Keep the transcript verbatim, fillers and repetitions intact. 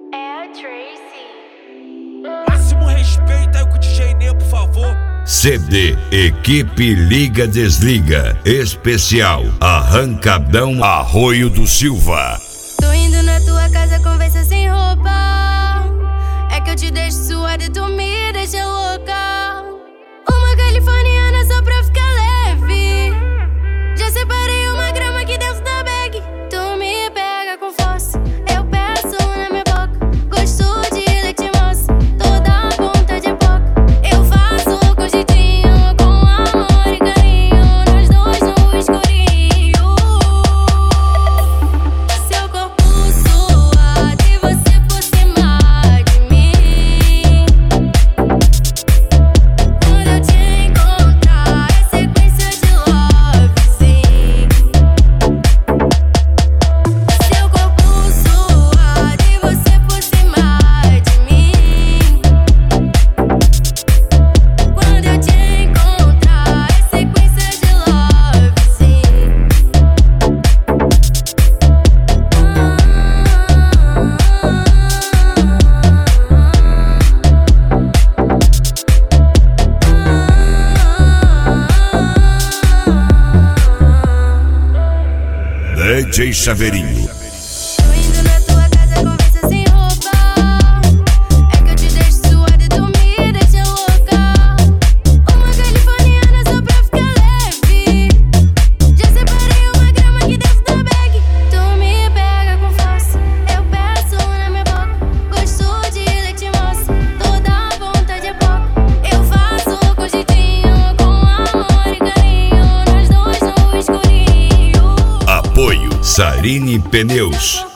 É a Tracy. Máximo respeito aí com o D J Nê, por favor. C D Equipe Liga Desliga Especial Arrancadão Arroio do Silva. Tô indo na tua casa, conversa sem roupa. É que eu te deixo suada e tu me deixa louca. Uma californiana só pra ficar leve. Já separei uma grama aqui dentro da bag. Tu me pega com força, eu peço na minha boca. Gosto de leite moça, toda a ponta de boca. Eu faço com jeitinho, com amor e carinho. Nós dois no escurinho. Seu corpo suado e você por cima de mim. Quando eu te encontrar, é sequência de love, sim. Seu corpo suado e você por cima de mim. Quando eu te encontrar, é sequência de love, sim. D J Chaveirinho. Tô indo na tua casa, conversa sem roupa. É que eu te deixo suada e tu me deixa louca. Uma californiana só pra ficar leve. Já separei uma grama aqui dentro da bag. Tu me pega com força, eu peço na minha boca. Gosto de leite moça, toda a ponta de boca. Eu faço com jeitinho, com amor e carinho. Nós dois no escurinho. Apoio Sarini Pneus.